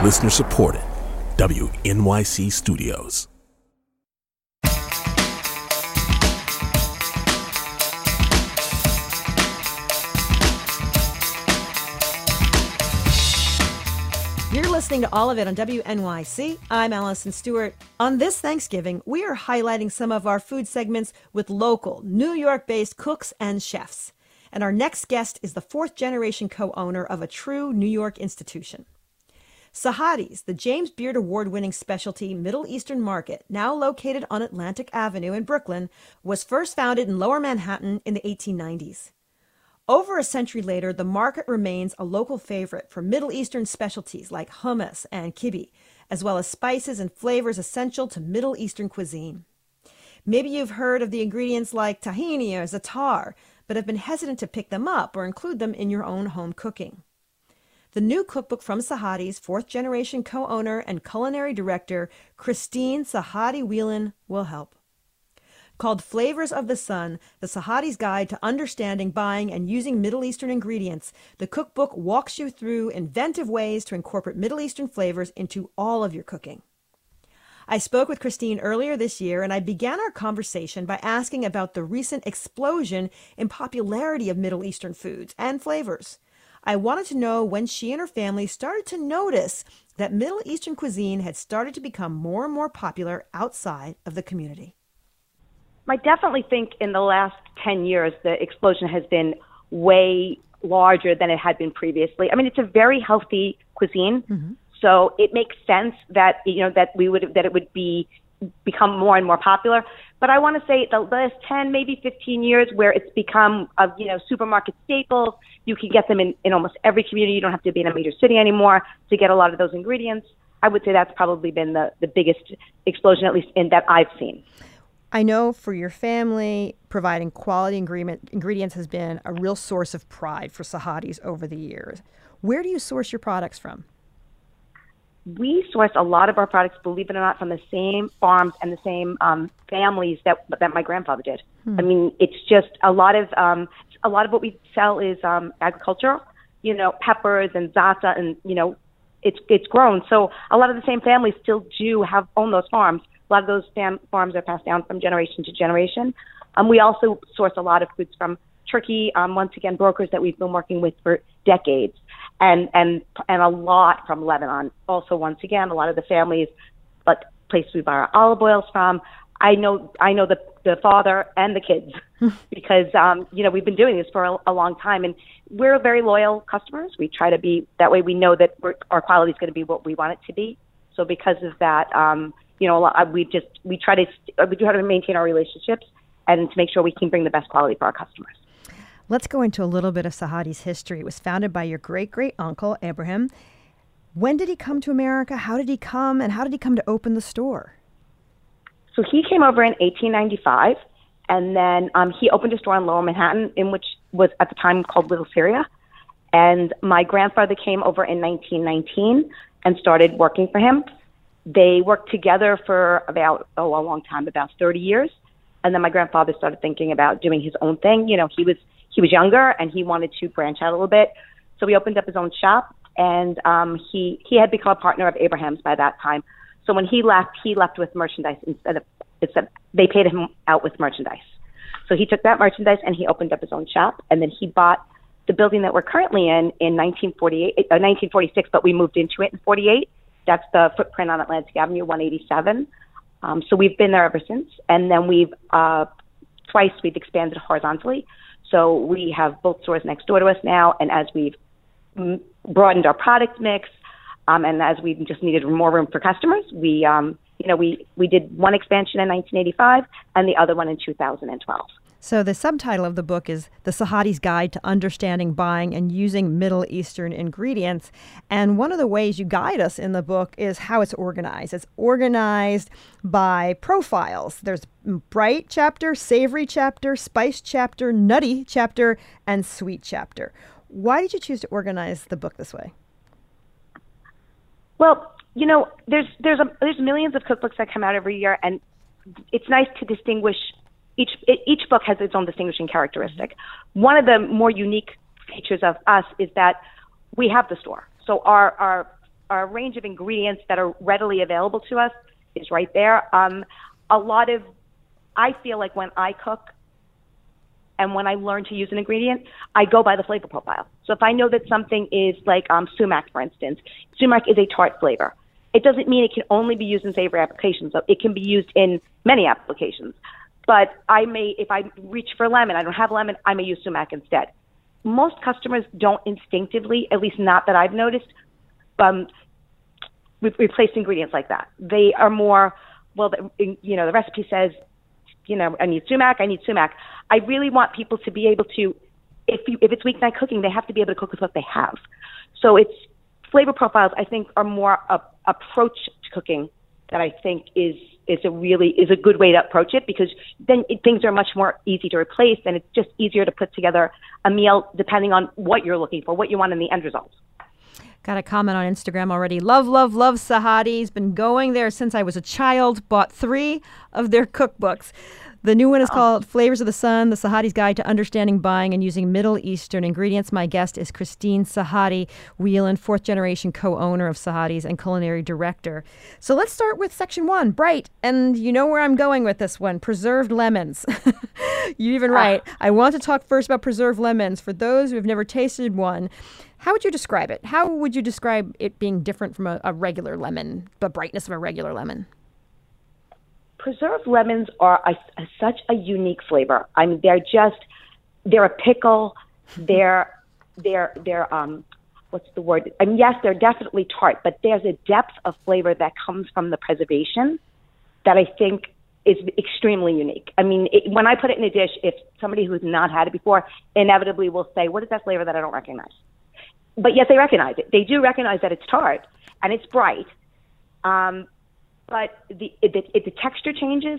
Listener supported. WNYC Studios. You're listening to All of It on WNYC. I'm Allison Stewart. On this Thanksgiving, we are highlighting some of our food segments with local, New York-based cooks and chefs. And our next guest is the fourth-generation co-owner of a true New York institution. Sahadi's, the James Beard Award-winning specialty Middle Eastern market, now located on Atlantic Avenue in Brooklyn, was first founded in Lower Manhattan in the 1890s. Over a century later, the market remains a local favorite for Middle Eastern specialties like hummus and kibbeh, as well as spices and flavors essential to Middle Eastern cuisine. Maybe you've heard of the ingredients like tahini or za'atar, but have been hesitant to pick them up or include them in your own home cooking. The new cookbook from Sahadi's fourth-generation co-owner and culinary director, Christine Sahadi Whelan, will help. Called Flavors of the Sun, the Sahadi's Guide to Understanding, Buying, and Using Middle Eastern Ingredients, the cookbook walks you through inventive ways to incorporate Middle Eastern flavors into all of your cooking. I spoke with Christine earlier this year, and I began our conversation by asking about the recent explosion in popularity of Middle Eastern foods and flavors. I wanted to know when she and her family started to notice that Middle Eastern cuisine had started to become more and more popular outside of the community. I definitely think in the last 10 years, the explosion has been way larger than it had been previously. I mean, it's a very healthy cuisine, so it makes sense that, that it would become more and more popular. But I want to say the last 10, maybe 15 years where it's become, supermarket staples. You can get them in almost every community. You don't have to be in a major city anymore to get a lot of those ingredients. I would say that's probably been the biggest explosion, at least in that I've seen. I know for your family, providing quality ingredients has been a real source of pride for Sahadi's over the years. Where do you source your products from? We source a lot of our products, believe it or not, from the same farms and the same families that my grandfather did. I mean, it's just a lot of what we sell is agricultural, peppers and za'atar, and it's grown. So a lot of the same families still own those farms. A lot of those farms are passed down from generation to generation. We also source a lot of foods from Turkey, once again, brokers that we've been working with for decades, and a lot from Lebanon. Also, once again, a lot of the families, but places we buy our olive oils from. I know the father and the kids because, we've been doing this for a long time, and we're very loyal customers. We try to be that way. We know that our quality is going to be what we want it to be. So because of that, we try to maintain our relationships and to make sure we can bring the best quality for our customers. Let's go into a little bit of Sahadi's history. It was founded by your great-great-uncle, Abraham. When did he come to America? How did he come? And how did he come to open the store? So he came over in 1895, and then he opened a store in Lower Manhattan, in which was at the time called Little Syria. And my grandfather came over in 1919 and started working for him. They worked together for about, a long time, about 30 years. And then my grandfather started thinking about doing his own thing. He was younger and he wanted to branch out a little bit. So he opened up his own shop, and he had become a partner of Abraham's by that time. So when he left with merchandise instead they paid him out with merchandise. So he took that merchandise and he opened up his own shop, and then he bought the building that we're currently in 1946, but we moved into it in 48. That's the footprint on Atlantic Avenue, 187. So we've been there ever since. And then twice we've expanded horizontally. So we have both stores next door to us now. And as we've broadened our product mix, and as we just needed more room for customers, we did one expansion in 1985 and the other one in 2012. So the subtitle of the book is The Sahadi's Guide to Understanding, Buying, and Using Middle Eastern Ingredients. And one of the ways you guide us in the book is how it's organized. It's organized by profiles. There's bright chapter, savory chapter, spice chapter, nutty chapter, and sweet chapter. Why did you choose to organize the book this way? Well, there's millions of cookbooks that come out every year, and it's nice to distinguish. Each book has its own distinguishing characteristic. One of the more unique features of us is that we have the store. So our our range of ingredients that are readily available to us is right there. I feel like when I cook and when I learn to use an ingredient, I go by the flavor profile. So if I know that something is like sumac, for instance, sumac is a tart flavor. It doesn't mean it can only be used in savory applications. So it can be used in many applications. But if I reach for lemon, I don't have lemon, I may use sumac instead. Most customers don't instinctively, at least not that I've noticed, replace ingredients like that. They are more, the recipe says, I need sumac. I really want people to be able to, if it's weeknight cooking, they have to be able to cook with what they have. So it's flavor profiles, I think, are more approach to cooking that I think is a good way to approach it, because then things are much more easy to replace, and it's just easier to put together a meal depending on what you're looking for, what you want in the end result. Got a comment on Instagram already. Love Sahadi's. Been going there since I was a child. Bought 3 of their cookbooks. The new one is called Flavors of the Sun, the Sahadi's Guide to Understanding Buying and Using Middle Eastern Ingredients. My guest is Christine Sahadi Whelan, 4th-generation co-owner of Sahadi's and culinary director. So let's start with section 1, bright. And you know where I'm going with this one, preserved lemons. You even write, I want to talk first about preserved lemons. For those who have never tasted one, how would you describe it? How would you describe it being different from a regular lemon, the brightness of a regular lemon? Preserved lemons are such a unique flavor. I mean, they're a pickle. They're what's the word? I mean, yes, they're definitely tart, but there's a depth of flavor that comes from the preservation that I think is extremely unique. I mean, when I put it in a dish, if somebody who's not had it before inevitably will say, what is that flavor that I don't recognize? But yet they recognize it. They do recognize that it's tart and it's bright. But the texture changes,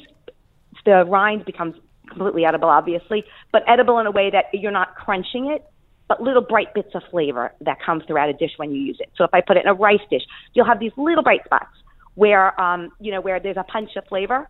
the rind becomes completely edible, obviously, but edible in a way that you're not crunching it, but little bright bits of flavor that comes throughout a dish when you use it. So if I put it in a rice dish, you'll have these little bright spots where there's a punch of flavor.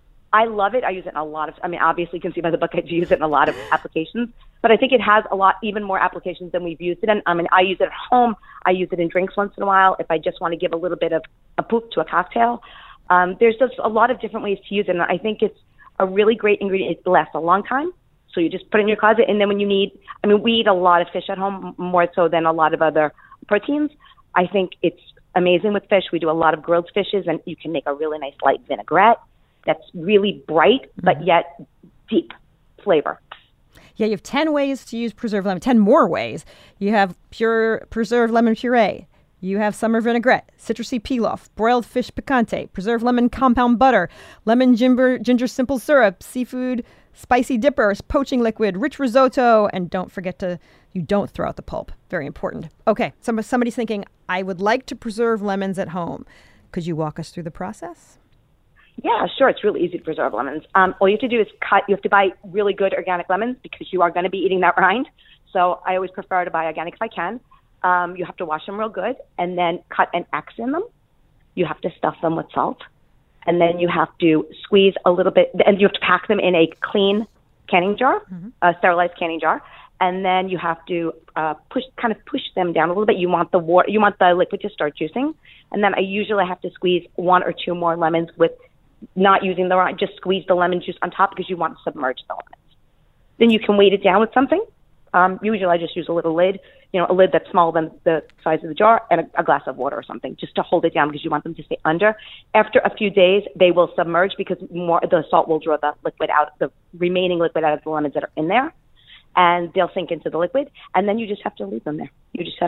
I love it. I use it in a lot of, obviously you can see by the book, I use it in a lot of applications, but I think it has even more applications than we've used it in. I use it at home. I use it in drinks once in a while if I just want to give a little bit of a poof to a cocktail. There's just a lot of different ways to use it, and I think it's a really great ingredient. It lasts a long time, so you just put it in your closet, and then when you need, we eat a lot of fish at home, more so than a lot of other proteins. I think it's amazing with fish. We do a lot of grilled fishes, and you can make a really nice light vinaigrette that's really bright, but yet deep flavor. Yeah, you have 10 ways to use preserved lemon, 10 more ways. You have pure preserved lemon puree. You have summer vinaigrette, citrusy pilaf, broiled fish picante, preserved lemon compound butter, lemon ginger simple syrup, seafood spicy dippers, poaching liquid, rich risotto, and don't forget you don't throw out the pulp. Very important. Okay, somebody's thinking, I would like to preserve lemons at home. Could you walk us through the process? Yeah, sure. It's really easy to preserve lemons. All you have to do is cut. You have to buy really good organic lemons because you are going to be eating that rind. So I always prefer to buy organic if I can. You have to wash them real good and then cut an X in them. You have to stuff them with salt. And then you have to squeeze a little bit, and you have to pack them in a clean canning jar, a sterilized canning jar. And then you have to push them down a little bit. You want the liquid to start juicing. And then I usually have to squeeze 1 or 2 more lemons with not using the rind, just squeeze the lemon juice on top because you want to submerge the lemons. Then you can weight it down with something. Usually I just use a little lid, a lid that's smaller than the size of the jar, and a glass of water or something just to hold it down because you want them to stay under. After a few days, they will submerge because the salt will draw the remaining liquid out of the lemons that are in there, and they'll sink into the liquid, and then you just have to leave them there.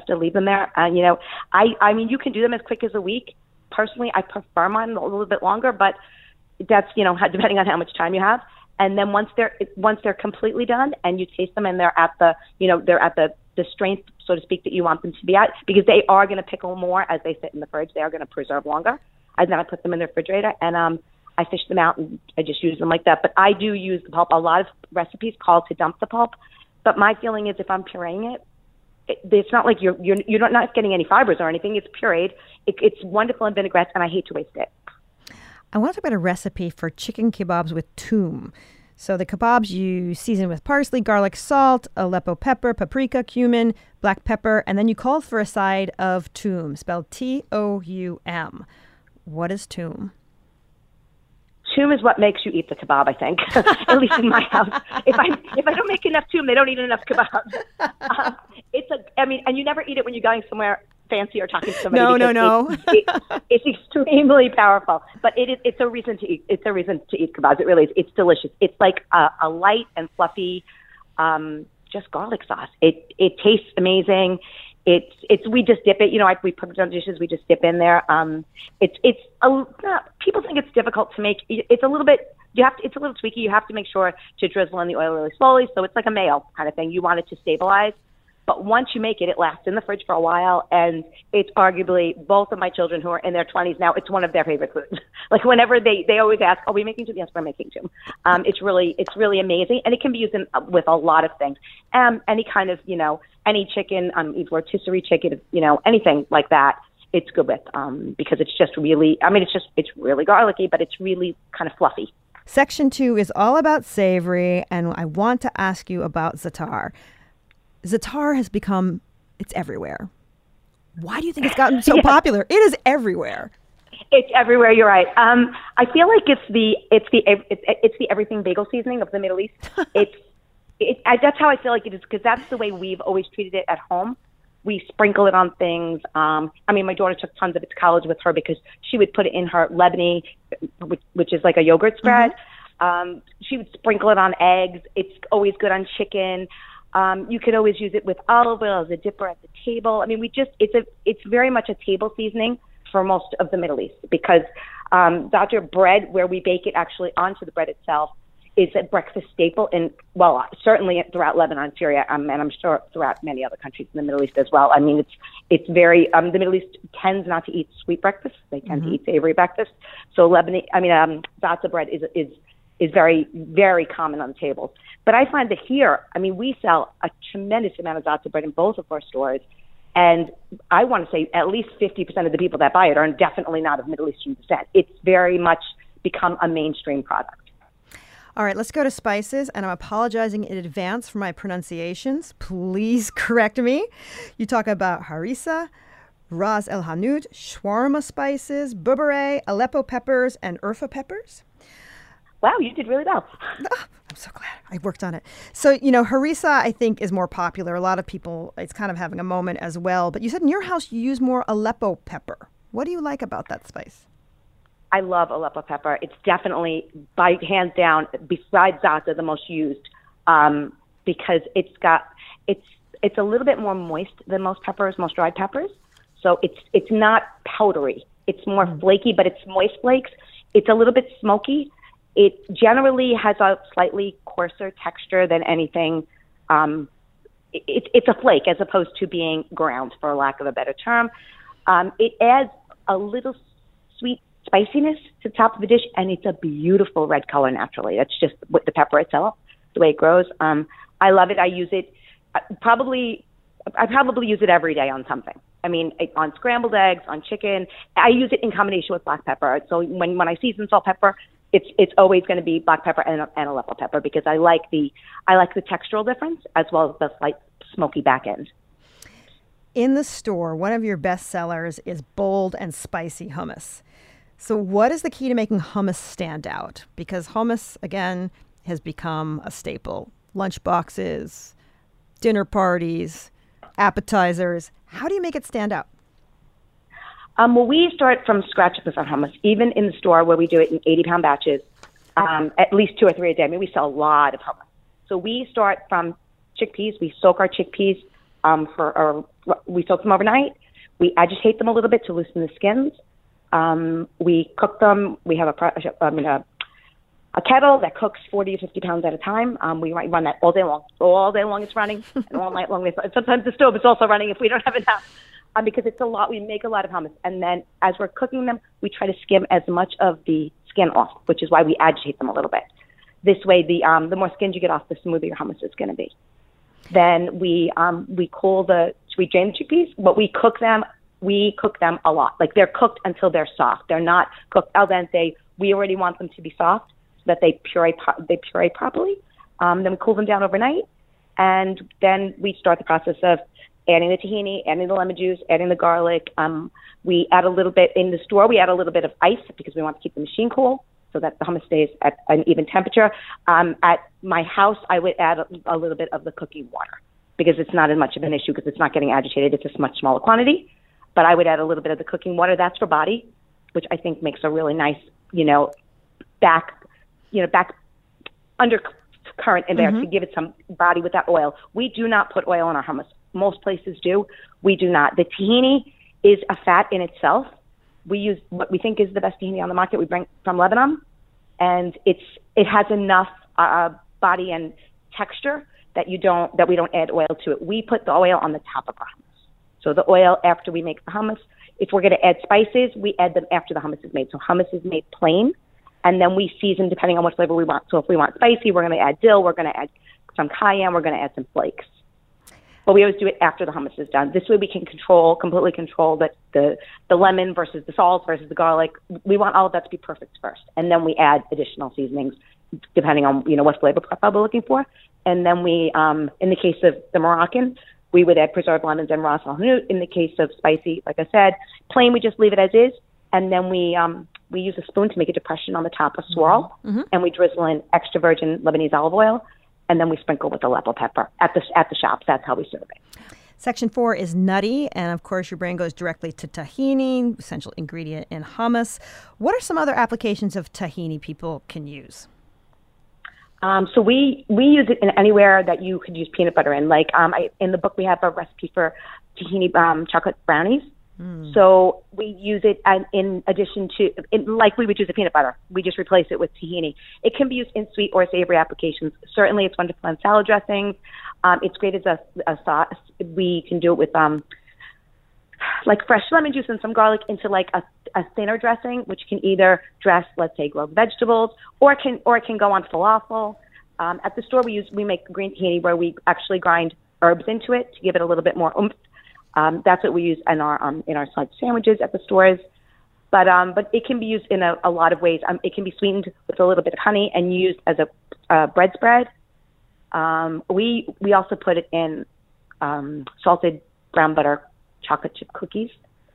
And, you can do them as quick as a week. Personally, I prefer mine a little bit longer, but that's, depending on how much time you have. And then once they're completely done and you taste them and they're at the strength, so to speak, that you want them to be at, because they are going to pickle more as they sit in the fridge. They are going to preserve longer. And then I put them in the refrigerator and I fish them out and I just use them like that. But I do use the pulp. A lot of recipes call to dump the pulp. But my feeling is if I'm pureeing it's not like you're not getting any fibers or anything. It's pureed. It's wonderful in vinaigrettes, and I hate to waste it. I want to talk about a recipe for chicken kebabs with toom. So the kebabs you season with parsley, garlic, salt, Aleppo pepper, paprika, cumin, black pepper, and then you call for a side of toum, spelled Toum. What is toum? Toum is what makes you eat the kebab, I think. At least in my house. If I don't make enough toum, they don't eat enough kebab. And you never eat it when you're going somewhere fancy or talking to somebody. No. It's extremely powerful, but it's a reason to eat. It's a reason to eat kebabs. It really is. It's delicious. It's like a light and fluffy, just garlic sauce. It tastes amazing. We just dip it. We put it on dishes. We just dip in there. People think it's difficult to make. It's a little bit. It's a little tweaky. You have to make sure to drizzle in the oil really slowly. So it's like a mayo kind of thing. You want it to stabilize. But once you make it, it lasts in the fridge for a while, and it's arguably, both of my children who are in their 20s now, it's one of their favorite foods. Like whenever they always ask, "Are we making toum?" Yes, we're making toum. It's really amazing, and it can be used with a lot of things. Any kind of, any chicken, rotisserie chicken, anything like that, it's good with, because it's just really, it's really garlicky, but it's really kind of fluffy. Section 2 is all about savory, and I want to ask you about za'atar. Za'atar has become, it's everywhere. Why do you think it's gotten so popular? It is everywhere. It's everywhere. You're right. I feel like it's the everything bagel seasoning of the Middle East. That's how I feel like it is, because that's the way we've always treated it at home. We sprinkle it on things. My daughter took tons of it to college with her because she would put it in her lebni, which is like a yogurt spread. Mm-hmm. She would sprinkle it on eggs. It's always good on chicken. You could always use it with olive oil as a dipper at the table. It's very much a table seasoning for most of the Middle East, because za'atar bread, where we bake it actually onto the bread itself, is a breakfast staple certainly throughout Lebanon, Syria, and I'm sure throughout many other countries in the Middle East as well. It's very, the Middle East tends not to eat sweet breakfast. They tend to eat savory breakfast. So za'atar bread is very, very common on the tables. But I find that here, we sell a tremendous amount of za'atar bread in both of our stores. And I want to say at least 50% of the people that buy it are definitely not of Middle Eastern descent. It's very much become a mainstream product. All right, let's go to spices, and I'm apologizing in advance for my pronunciations. Please correct me. You talk about harissa, ras el hanout, shawarma spices, beurre, Aleppo peppers, and urfa peppers. Wow, you did really well. Oh, I'm so glad I worked on it. So, harissa, I think, is more popular. A lot of people, it's kind of having a moment as well. But you said in your house you use more Aleppo pepper. What do you like about that spice? I love Aleppo pepper. It's definitely, by hands down, besides za'atar, the most used, because it's a little bit more moist than most dried peppers. So it's not powdery. It's more flaky, but it's moist flakes. It's a little bit smoky. It generally has a slightly coarser texture than anything. It's a flake as opposed to being ground, for lack of a better term. It adds a little sweet spiciness to the top of the dish, and it's a beautiful red color naturally. That's just with the pepper itself, the way it grows. I love it. I use it. I probably use it every day on something. On scrambled eggs, on chicken. I use it in combination with black pepper. So when I season salt pepper, it's always going to be black pepper and Aleppo pepper, because I like the textural difference as well as the slight smoky back end. In the store, one of your best sellers is bold and spicy hummus. So what is the key to making hummus stand out? Because hummus, again, has become a staple. Lunch boxes, dinner parties, appetizers. How do you make it stand out? We start from scratch with our hummus, even in the store where we do it in 80-pound batches, at least 2 or 3 a day. We sell a lot of hummus. So we start from chickpeas. We soak our chickpeas we soak them overnight. We agitate them a little bit to loosen the skins. We cook them. We have a kettle that cooks 40 to 50 pounds at a time. We run that all day long. All day long it's running, and all night long. Sometimes the stove is also running if we don't have enough, because it's a lot. We make a lot of hummus. And then as we're cooking them, we try to skim as much of the skin off, which is why we agitate them a little bit. This way, the more skins you get off, the smoother your hummus is going to be. Then we drain the chickpeas. But we cook them a lot. Like, they're cooked until they're soft. They're not cooked al dente. We already want them to be soft. that they puree properly. Then we cool them down overnight, and then we start the process of adding the tahini, adding the lemon juice, adding the garlic. We add a little bit in the store. We add a little bit of ice because we want to keep the machine cool so that the hummus stays at an even temperature. At my house, I would add a little bit of the cooking water because it's not as much of an issue because it's not getting agitated. It's a much smaller quantity. But I would add a little bit of the cooking water. That's for body, which I think makes a really nice, back undercurrent in there to give it some body with that oil. We do not put oil in our hummus. Most places do. We do not. The tahini is a fat in itself. We use what we think is the best tahini on the market. We bring from Lebanon, and it has enough body and texture that we don't add oil to it. We put the oil on the top of our hummus. So the oil after we make the hummus. If we're going to add spices, we add them after the hummus is made. So hummus is made plain, and then we season depending on what flavor we want. So if we want spicy, we're going to add dill. We're going to add some cayenne. We're going to add some flakes. But we always do it after the hummus is done. This way we can completely control the lemon versus the salt versus the garlic. We want all of that to be perfect first. And then we add additional seasonings depending on, what flavor profile we're looking for. And then we, in the case of the Moroccan, we would add preserved lemons and ras al hanout. In the case of spicy, like I said, plain, we just leave it as is. And then we use a spoon to make a depression on the top, a swirl, and we drizzle in extra virgin Lebanese olive oil. And then we sprinkle with Aleppo pepper at the shops. That's how we serve it. Section 4 is nutty, and of course your brain goes directly to tahini, essential ingredient in hummus. What are some other applications of tahini people can use? So we use it in anywhere that you could use peanut butter in. Like in the book we have a recipe for tahini chocolate brownies. So we use it in addition to, like we would use the peanut butter. We just replace it with tahini. It can be used in sweet or savory applications. Certainly it's wonderful in salad dressings. It's great as a sauce. We can do it with like fresh lemon juice and some garlic into like a thinner dressing, which can either dress, let's say, grilled vegetables, or it can go on falafel. At the store we make green tahini where we actually grind herbs into it to give it a little bit more oomph. That's what we use in our sandwiches at the stores, but it can be used in a lot of ways. It can be sweetened with a little bit of honey and used as a bread spread. We also put it in salted brown butter chocolate chip cookies.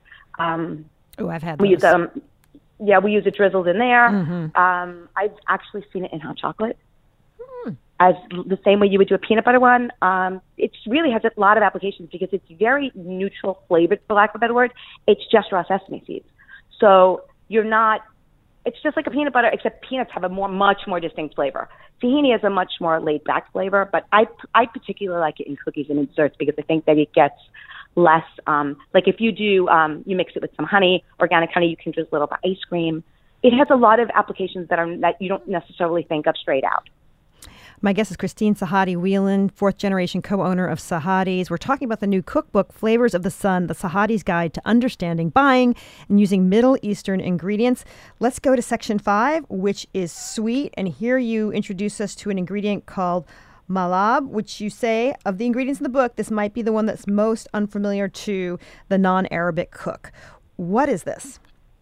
I've had those. We use it drizzled in there. I've actually seen it in hot chocolate. As the same way you would do a peanut butter one. It really has a lot of applications because it's very neutral flavored, for lack of a better word. It's just raw sesame seeds. So it's just like a peanut butter, except peanuts have a much more distinct flavor. Tahini has a much more laid back flavor, but I particularly like it in cookies and in desserts because I think that it gets less, like if you do, you mix it with some honey, organic honey, you can drizzle it over ice cream. It has a lot of applications that you don't necessarily think of straight out. My guest is Christine Sahadi Whelan, fourth-generation co-owner of Sahadi's. We're talking about the new cookbook, Flavors of the Sun, the Sahadi's Guide to Understanding, Buying, and Using Middle Eastern Ingredients. Let's go to Section 5, which is sweet. And here you introduce us to an ingredient called malab, which you say, of the ingredients in the book, this might be the one that's most unfamiliar to the non-Arabic cook. What is this?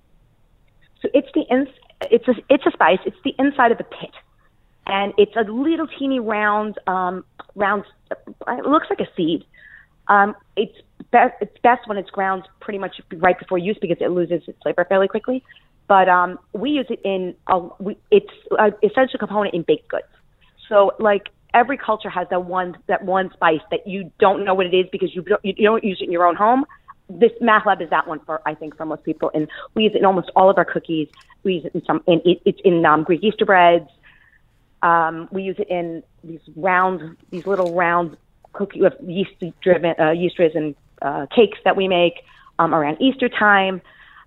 So it's a spice. It's the inside of the pit. And it's a little teeny round, it looks like a seed. It's best when it's ground pretty much right before use because it loses its flavor fairly quickly. But we use it it's an essential component in baked goods. So like every culture has that one spice that you don't know what it is because you don't use it in your own home. This mahlab is that one for most people. And we use it in almost all of our cookies. We use it it's in Greek Easter breads. We use it in these little round cookie with yeast-driven cakes that we make around Easter time.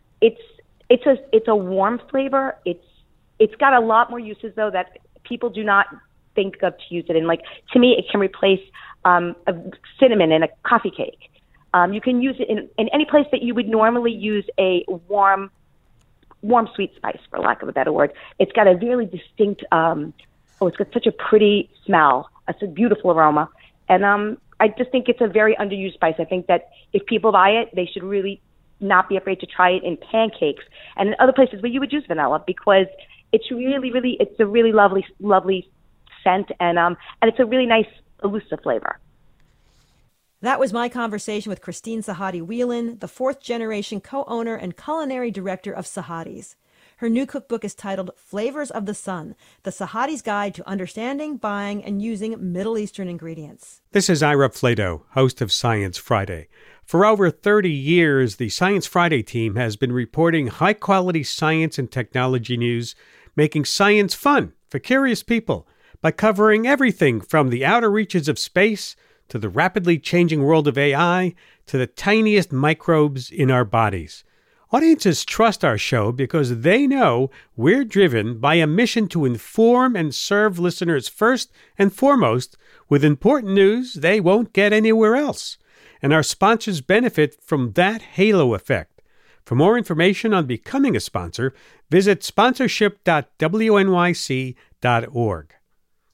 It's a warm flavor. It's got a lot more uses though that people do not think of to use it in. Like to me, it can replace a cinnamon in a coffee cake. You can use it in any place that you would normally use a warm sweet spice, for lack of a better word. It's got a really distinct. It's got such a pretty smell. It's a beautiful aroma. And I just think it's a very underused spice. I think that if people buy it, they should really not be afraid to try it in pancakes and in other places where you would use vanilla because it's really, it's a really lovely scent, and it's a really nice, elusive flavor. That was my conversation with Christine Sahadi Whelan, the fourth-generation co-owner and culinary director of Sahadi's. Her new cookbook is titled Flavors of the Sun, The Sahadi's Guide to Understanding, Buying, and Using Middle Eastern Ingredients. This is Ira Flato, host of Science Friday. For over 30 years, the Science Friday team has been reporting high-quality science and technology news, making science fun for curious people by covering everything from the outer reaches of space to the rapidly changing world of AI to the tiniest microbes in our bodies. Audiences trust our show because they know we're driven by a mission to inform and serve listeners first and foremost with important news they won't get anywhere else. And our sponsors benefit from that halo effect. For more information on becoming a sponsor, visit sponsorship.wnyc.org.